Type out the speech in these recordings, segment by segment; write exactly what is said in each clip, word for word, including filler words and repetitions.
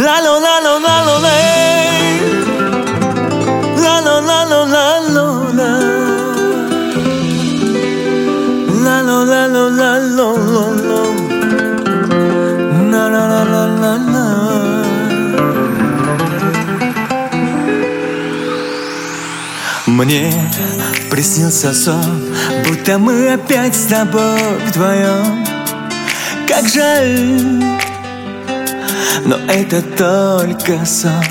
La lo la lo la lo la La lo la lo la lo la La lo la lo la lo lo lo La la la la la la. Мне приснился сон, будто мы опять с тобой вдвоем. Как жаль, но это только сон.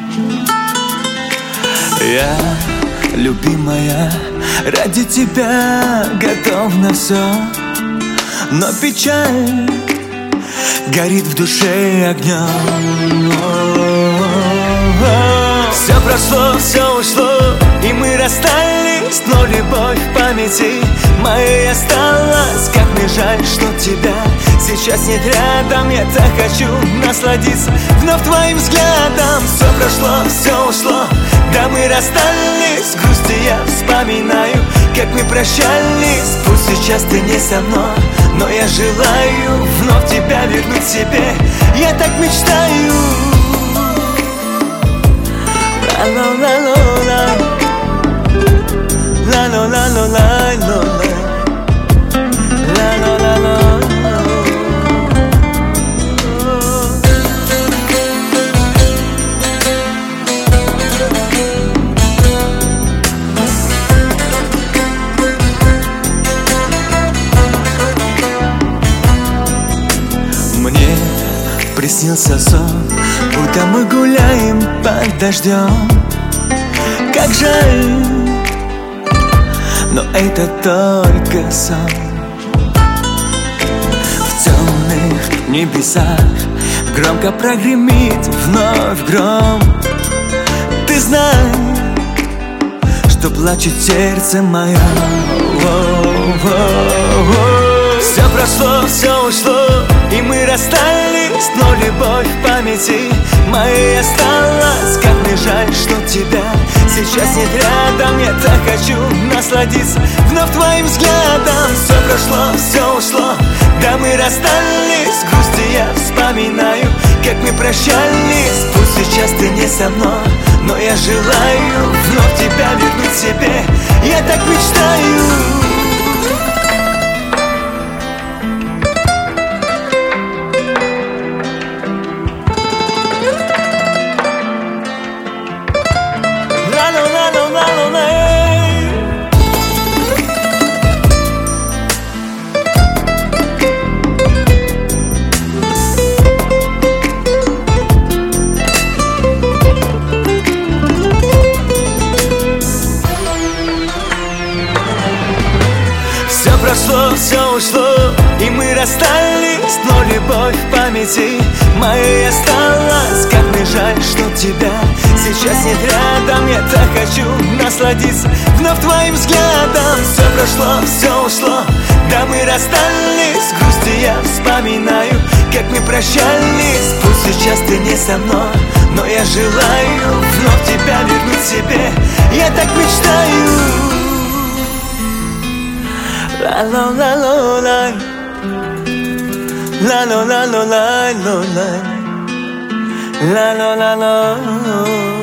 Я, любимая, ради тебя готов на все. Но печаль горит в душе огнем. Все прошло, все ушло, и мы расстались, но любовь в памяти моей осталась. Как мне жаль, что тебя сейчас нет рядом. Я так хочу насладиться вновь твоим взглядом. Все прошло, все ушло, да мы расстались. С грустью я вспоминаю, как мы прощались. Пусть сейчас ты не со мной, но я желаю вновь тебя вернуть себе. Я так мечтаю. La-la-la-la-la, la-la-la-la-la-la, la-la-la-la. Мне приснился сон, будто мы гуляем под дождем. Как жаль, но это только сон. В темных небесах громко прогремит вновь гром. Ты знай, что плачет сердце мое. Все прошло, все ушло, и мы расстались, но любовь в памяти моей осталась. Как мне жаль, что тебя сейчас нет рядом. Я так хочу насладиться вновь твоим взглядом. Все прошло, все ушло, да мы расстались. С грустью я вспоминаю, как мы прощались. Пусть сейчас ты не со мной, но я желаю вновь тебя вернуть себе. Я так мечтаю. Все прошло, все ушло, и мы расстались, но любовь в памяти моей осталась. Как мне жаль, что тебя сейчас нет рядом. Я так хочу насладиться вновь твоим взглядом. Все прошло, все ушло, да мы расстались. С грустью я вспоминаю, как мы прощались. Пусть сейчас ты не со мной, но я желаю вновь тебя вернуть себе. Я так мечтаю. La la la la la, la la la la la la, la la la la.